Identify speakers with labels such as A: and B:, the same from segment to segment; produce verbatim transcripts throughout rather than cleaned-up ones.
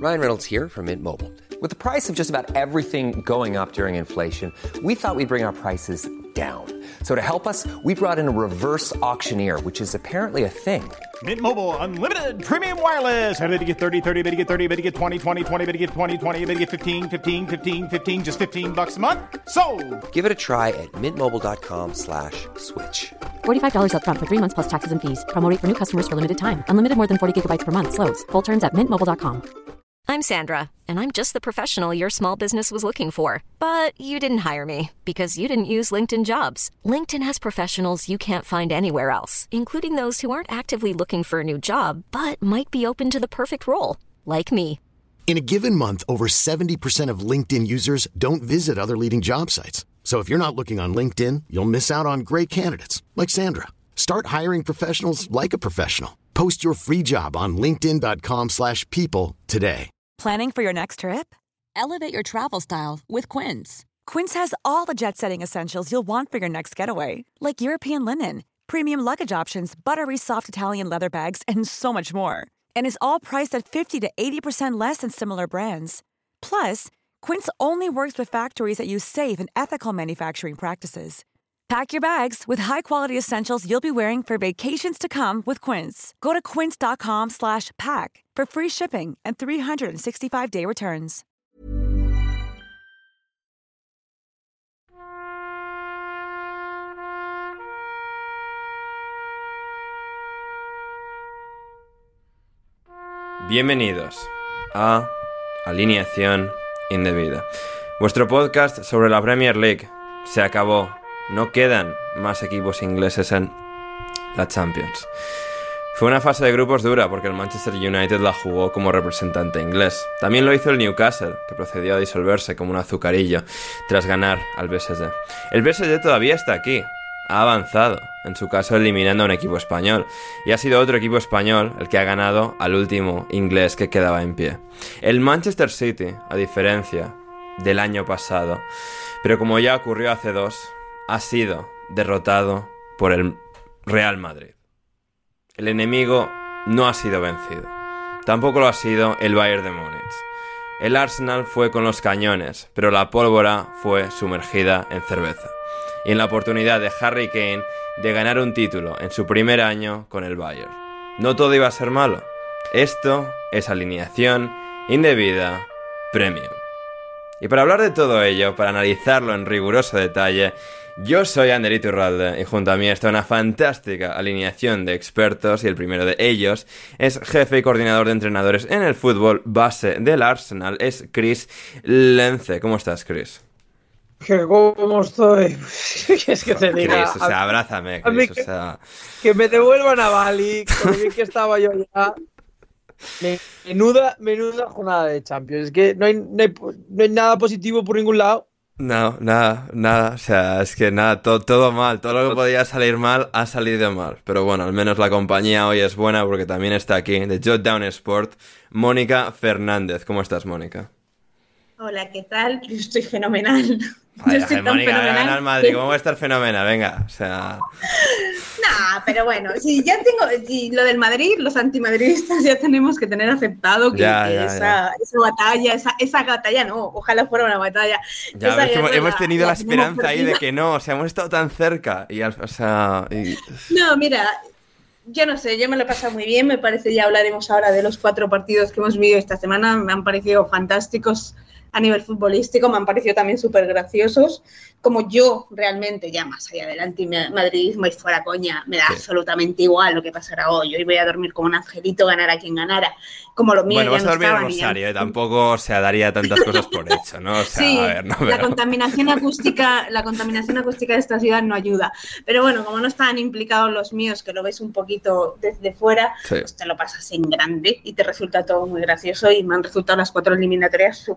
A: Ryan Reynolds here from Mint Mobile. With the price of just about everything going up during inflation, we thought we'd bring our prices down. So to help us, we brought in a reverse auctioneer, which is apparently a thing.
B: Mint Mobile Unlimited Premium Wireless. How to get thirty, thirty, how to get thirty, how to get twenty, twenty, twenty, how to get twenty, twenty, how to get fifteen, fifteen, fifteen, fifteen, just fifteen bucks a month? Sold!
A: Give it a try at mintmobile.com slash switch.
C: forty-five dollars up front for three months plus taxes and fees. Promo rate for new customers for limited time. Unlimited more than forty gigabytes per month. Slows full terms at mint mobile dot com.
D: I'm Sandra, and I'm just the professional your small business was looking for. But you didn't hire me because you didn't use LinkedIn Jobs. LinkedIn has professionals you can't find anywhere else, including those who aren't actively looking for a new job, but might be open to the perfect role, like me.
E: In a given month, over seventy percent of LinkedIn users don't visit other leading job sites. So if you're not looking on LinkedIn, you'll miss out on great candidates like Sandra. Start hiring professionals like a professional. Post your free job on linkedin.com slash people today.
F: Planning for your next trip? Elevate your travel style with Quince. Quince has all the jet-setting essentials you'll want for your next getaway, like European linen, premium luggage options, buttery soft Italian leather bags, and so much more. And is all priced at fifty to eighty percent less than similar brands. Plus, Quince only works with factories that use safe and ethical manufacturing practices. Pack your bags with high-quality essentials you'll be wearing for vacations to come with Quince. Go to quince.com slash pack for free shipping and three sixty-five day returns.
G: Bienvenidos a Alineación Indebida, vuestro podcast sobre la Premier League. Se acabó. No quedan más equipos ingleses en la Champions. Fue una fase de grupos dura porque el Manchester United la jugó como representante inglés. También lo hizo el Newcastle, que procedió a disolverse como un azucarillo tras ganar al P S G. El P S G todavía está aquí, ha avanzado, en su caso eliminando a un equipo español, y ha sido otro equipo español el que ha ganado al último inglés que quedaba en pie. El Manchester City, a diferencia del año pasado, pero como ya ocurrió hace dos, ha sido derrotado por el Real Madrid. El enemigo no ha sido vencido. Tampoco lo ha sido el Bayern de Múnich. El Arsenal fue con los cañones, pero la pólvora fue sumergida en cerveza. Y en la oportunidad de Harry Kane de ganar un título en su primer año con el Bayern. No todo iba a ser malo. Esto es Alineación Indebida Premium. Y para hablar de todo ello, para analizarlo en riguroso detalle, yo soy Ander Iturralde y junto a mí está una fantástica alineación de expertos y el primero de ellos es jefe y coordinador de entrenadores en el fútbol base del Arsenal, es Chris Lence. ¿Cómo estás, Chris?
H: ¿Cómo estoy? Es que te diga...
G: Chris, o sea, abrázame, Chris, o sea...
H: Que, que me devuelvan a Bali, con lo bien que estaba yo ya... Menuda, menuda jornada de Champions. Es que no hay, no hay, no hay nada positivo por ningún lado.
G: No, nada, nada. O sea, es que nada, todo, todo mal. Todo lo que podía salir mal ha salido mal. Pero bueno, al menos la compañía hoy es buena porque también está aquí, de Jotdown Sport, Mónica Fernández. ¿Cómo estás, Mónica?
I: Hola, ¿qué tal? Yo estoy fenomenal.
G: Ay,
I: Yo estoy
G: ay,
I: tan
G: Mónica,
I: fenomenal.
G: gana el Madrid. ¿Cómo va a estar fenomenal? Venga, o sea...
I: Nah, pero bueno, si ya tengo, si lo del Madrid, los antimadridistas ya tenemos que tener aceptado que,
G: Ya,
I: que
G: ya,
I: esa,
G: ya.
I: esa batalla, esa, esa batalla no, ojalá fuera una batalla.
G: Ya,
I: Esa
G: ves que
I: guerra
G: hemos, hemos
I: la-
G: tenido la
I: la tenemos
G: esperanza ahí de
I: perdida.
G: que no, o sea, hemos estado tan cerca y, al- o sea... y-
I: No, mira, yo no sé, yo me lo he pasado muy bien, me parece, ya hablaremos ahora de los cuatro partidos que hemos vivido esta semana, me han parecido fantásticos a nivel futbolístico, me han parecido también súper graciosos, como yo realmente, ya más allá del antimadridismo y fuera coña, me da
G: Sí.
I: absolutamente igual lo que pasará hoy, hoy voy a dormir como un angelito, ganara quien ganara, como lo mío
G: Bueno,
I: ya
G: vas a
I: no
G: dormir en
I: estaban y ya-
G: Rosario, ¿eh? Tampoco se daría tantas cosas por hecho, ¿no? O sea,
I: Sí,
G: a ver, no,
I: la
G: pero...
I: contaminación acústica, la contaminación acústica de esta ciudad no ayuda. Pero bueno, como no estaban implicados los míos, que lo ves un poquito desde fuera,
G: Sí.
I: pues te lo pasas en grande y te resulta todo muy gracioso y me han resultado las cuatro eliminatorias súper graciosas.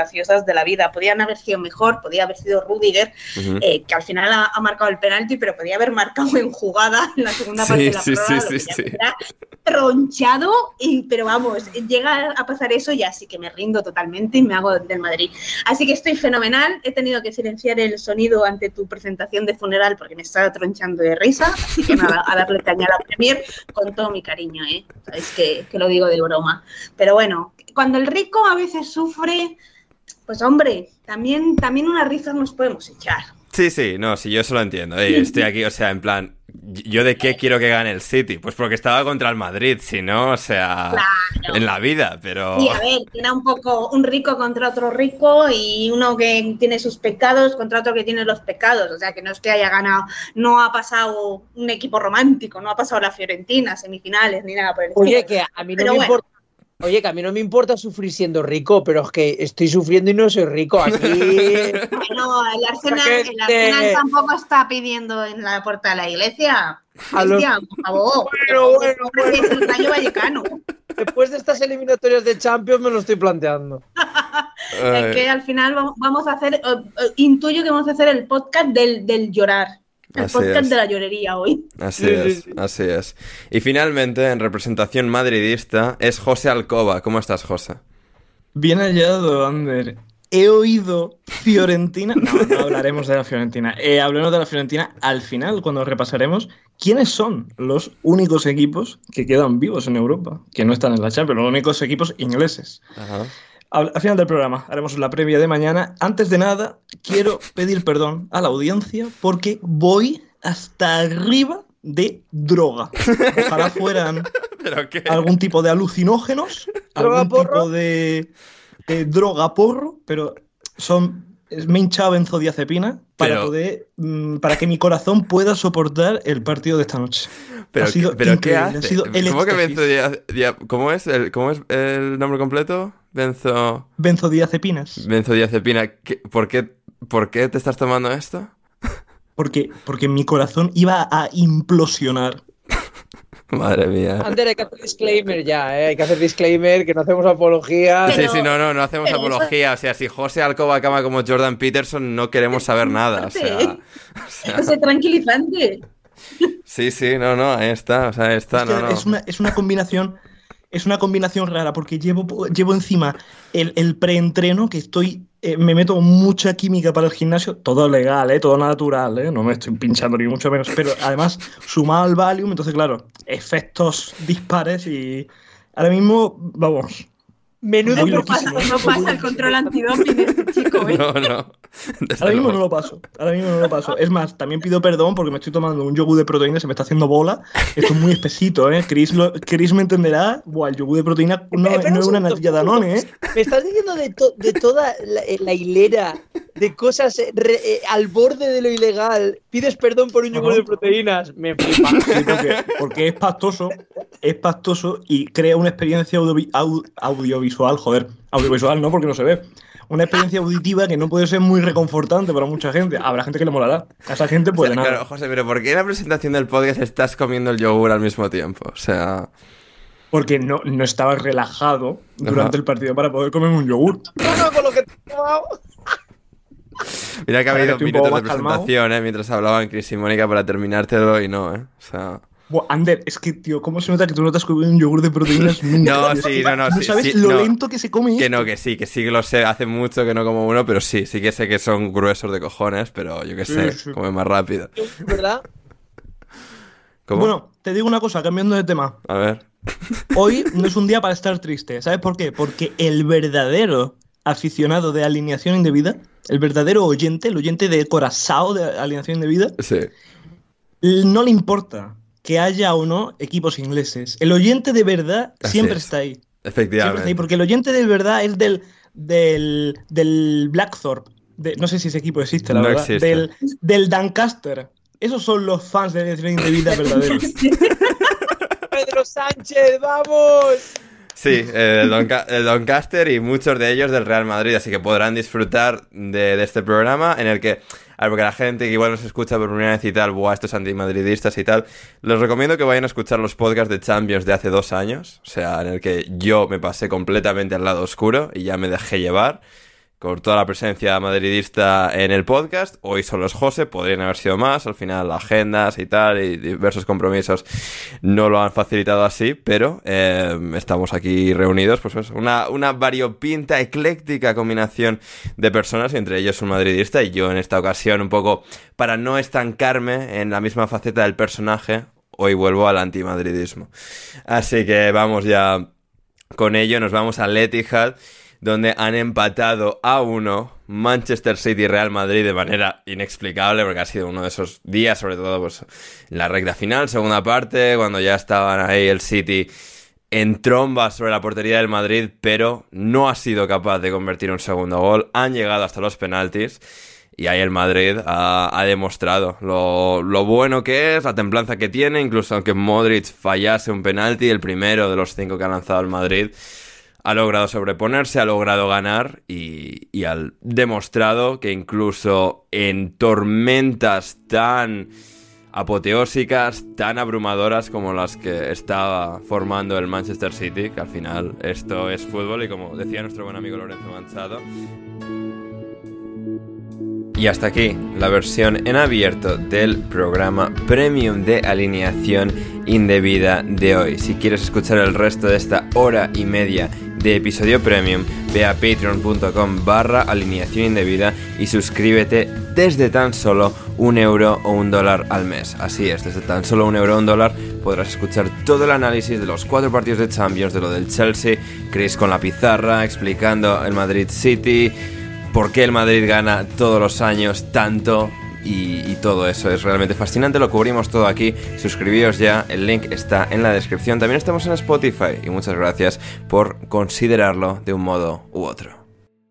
I: graciosas de la vida. Podían haber sido mejor, podía haber sido Rüdiger, uh-huh. eh, que al final ha, ha marcado el penalti, pero podía haber marcado en jugada en la segunda
G: sí,
I: parte de la
G: sí,
I: prueba,
G: sí,
I: lo
G: sí,
I: que
G: sí.
I: era tronchado, y, pero vamos, llega a pasar eso y así que me rindo totalmente y me hago del Madrid. Así que estoy fenomenal, he tenido que silenciar el sonido ante tu presentación de funeral porque me estaba tronchando de risa, así que nada, a darle caña a la Premier con todo mi cariño, ¿eh? Sabéis que, que lo digo de broma. Pero bueno, cuando el rico a veces sufre, pues hombre, también, también unas risas nos podemos echar.
G: Sí, sí, no, sí, yo eso lo entiendo. Eh, estoy aquí, o sea, en plan, ¿yo de qué quiero que gane el City? Pues porque estaba contra el Madrid, si no, o sea,
I: claro.
G: En la vida, pero...
I: Sí, a ver, tiene un poco un rico contra otro rico y uno que tiene sus pecados contra otro que tiene los pecados. O sea, que no es que haya ganado, no ha pasado un equipo romántico, no ha pasado la Fiorentina, semifinales, ni nada por el estilo.
H: Oye, que a mí no
I: pero
H: me
I: bueno.
H: importa. Oye, que a mí no me importa sufrir siendo rico, pero es que estoy sufriendo y no soy rico. Aquí...
I: Bueno, el Arsenal, el Arsenal tampoco está pidiendo en la puerta de la iglesia. Iglesia, por favor.
H: Bueno, bueno, bueno.
I: Es el Rayo Vallecano.
H: Después de estas eliminatorias de Champions me lo estoy planteando.
I: Es que al final vamos a hacer, intuyo que vamos a hacer el podcast del, del llorar. El
G: Así
I: podcast
G: es.
I: de la llorería hoy.
G: Así sí, es, sí, sí. así es. Y finalmente, en representación madridista, es José Alcoba. ¿Cómo estás, José?
J: Bien hallado, Ander. He oído Fiorentina... No, no hablaremos de la Fiorentina. Eh, hablaremos de la Fiorentina al final, cuando repasaremos quiénes son los únicos equipos que quedan vivos en Europa, que no están en la Champions, los únicos equipos ingleses.
G: Ajá.
J: Al, al final del programa haremos la previa de mañana. Antes de nada, quiero pedir perdón a la audiencia porque voy hasta arriba de droga. Ojalá fueran
G: ¿Pero qué?
J: algún tipo de alucinógenos, algún tipo de, de droga porro, pero son me he hinchado benzodiazepina para
G: pero...
J: poder mm, para que mi corazón pueda soportar el partido de esta noche.
G: Pero,
J: ha sido
G: ¿pero qué
J: increíble,
G: hace?
J: ha sido el
G: ¿Cómo que
J: éxtasis.
G: benzodiaz... ¿Cómo es el, cómo es el nombre completo? Benzo...
J: Benzodiazepinas.
G: Benzodiazepina. ¿Qué, por, qué, ¿Por qué te estás tomando esto?
J: Porque, porque mi corazón iba a implosionar.
G: Madre mía.
H: Ander, hay que hacer disclaimer ya, ¿eh? Hay que hacer disclaimer, que no hacemos apología.
G: Pero, sí, sí, no, no, no hacemos apología. O sea, si José Alcoba acaba como Jordan Peterson, no queremos saber nada. O sea,
I: o sea... Es tranquilizante.
G: Sí, sí, no, no, ahí está, o sea, ahí está,
J: es, que
G: no, no.
J: es una, es una combinación, es una combinación rara, porque llevo, llevo encima el, el preentreno, que estoy, eh, me meto mucha química para el gimnasio, todo legal, eh, todo natural, eh, no me estoy pinchando ni mucho menos, pero además sumado al Valium, entonces claro, efectos dispares y ahora mismo, vamos.
H: Menudo
I: no pasa, no pasa el control antidoping este chico, ¿eh?
G: No, no.
J: Ahora mismo no lo paso. Ahora mismo no lo paso. Es más, también pido perdón porque me estoy tomando un yogur de proteína y se me está haciendo bola. Esto es muy espesito, ¿eh? Chris, lo, Chris me entenderá. Buah, el yogur de proteína no, no es una natilla Danone, ¿eh?
H: Me estás diciendo de, to, de toda la, la hilera de cosas re, eh, al borde de lo ilegal. Pides perdón por un yogur de proteínas. Me flipa.
J: Sí, porque, porque es pastoso, es pastoso y crea una experiencia audio, audio, audiovisual, joder, audiovisual no porque no se ve. Una experiencia auditiva que no puede ser muy reconfortante para mucha gente. Habrá gente que le molará. A esa gente puede
G: o sea,
J: nada.
G: Claro, José, pero ¿por qué en la presentación del podcast estás comiendo el yogur al mismo tiempo? O sea...
J: Porque no, no estaba relajado durante Ajá. el partido para poder comer un yogur.
H: No, no, con lo que te he tomado.
G: Mira que ha habido minutos de presentación, ¿eh? Mientras hablaban Chris y Mónica para terminártelo y no, ¿eh? O sea...
J: Buah, Ander, es que, tío, ¿cómo se nota que tú no te has comido un yogur de proteínas nunca?
G: No,
J: tío?
G: sí, no, no.
J: No
G: sí,
J: sabes
G: sí,
J: lo
G: no.
J: lento que se come
G: Que
J: esto.
G: no, que sí, que sí que lo sé. Hace mucho que no como uno, pero sí, sí que sé que son gruesos de cojones, pero yo qué sé, sí, sí. come más rápido.
H: ¿Verdad?
G: ¿Cómo?
J: Bueno, te digo una cosa, cambiando de tema.
G: A ver.
J: Hoy no es un día para estar triste, ¿sabes por qué? Porque el verdadero aficionado de alineación indebida, el verdadero oyente, el oyente de Corazao de alineación indebida,
G: sí.
J: no le importa que haya o no equipos ingleses. El oyente de verdad
G: Así
J: siempre
G: es.
J: está ahí.
G: Efectivamente.
J: Siempre está ahí, porque el oyente de verdad es del, del, del Blackthorpe. De, no sé si ese equipo existe, la
G: no
J: verdad.
G: Existe.
J: Del, del Doncaster. Esos son los fans de alineación indebida verdaderos.
H: Pedro Sánchez, vamos.
G: Sí, eh, el, Donca- el Doncaster y muchos de ellos del Real Madrid, así que podrán disfrutar de, de este programa en el que, a ver, porque la gente que igual nos escucha por primera vez y tal, buah, estos antimadridistas y tal, les recomiendo que vayan a escuchar los podcasts de Champions de hace dos años, o sea, en el que yo me pasé completamente al lado oscuro y ya me dejé llevar. con toda la presencia madridista en el podcast. Hoy solo es José, podrían haber sido más, al final agendas y tal, y diversos compromisos no lo han facilitado así, pero eh, estamos aquí reunidos, pues eso, una, una variopinta, ecléctica combinación de personas, y entre ellos un madridista, y yo en esta ocasión, un poco para no estancarme en la misma faceta del personaje, hoy vuelvo al antimadridismo. Así que vamos ya con ello, nos vamos al Etihad, donde han empatado a uno Manchester City y Real Madrid de manera inexplicable, porque ha sido uno de esos días, sobre todo pues en la recta final, segunda parte, cuando ya estaban ahí el City en tromba sobre la portería del Madrid, pero no ha sido capaz de convertir un segundo gol. Han llegado hasta los penaltis y ahí el Madrid ha, ha demostrado lo, lo bueno que es, la templanza que tiene, incluso aunque Modric fallase un penalti, el primero de los cinco que ha lanzado el Madrid, ha logrado sobreponerse, ha logrado ganar y, y ha demostrado que incluso en tormentas tan apoteósicas, tan abrumadoras como las que estaba formando el Manchester City, que al final esto es fútbol y como decía nuestro buen amigo Lorenzo Manchado. Y hasta aquí la versión en abierto del programa Premium de Alineación Indebida de hoy. Si quieres escuchar el resto de esta hora y media de episodio Premium, ve a patreon.com barra alineación indebida y suscríbete desde tan solo un euro o un dólar al mes. Así es, desde tan solo un euro o un dólar podrás escuchar todo el análisis de los cuatro partidos de Champions, de lo del Chelsea, Chris con la pizarra, explicando el Madrid City, por qué el Madrid gana todos los años tanto y, y todo eso. Es realmente fascinante, lo cubrimos todo aquí. Suscribíos ya, el link está en la descripción. También estamos en Spotify y muchas gracias por considerarlo de un modo u otro.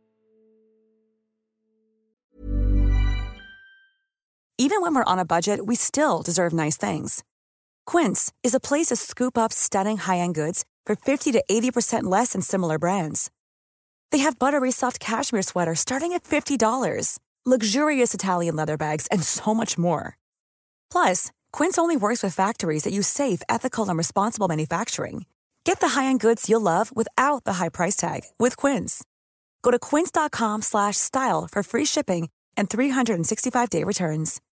F: Even when we're on a budget, we still deserve nice things. Quince is a place to scoop up stunning high-end goods for fifty to eighty percent less than similar brands. They have buttery soft cashmere sweaters starting at fifty dollars, luxurious Italian leather bags, and so much more. Plus, Quince only works with factories that use safe, ethical, and responsible manufacturing. Get the high-end goods you'll love without the high price tag with Quince. Go to quince.com slash style for free shipping and three sixty-five day returns.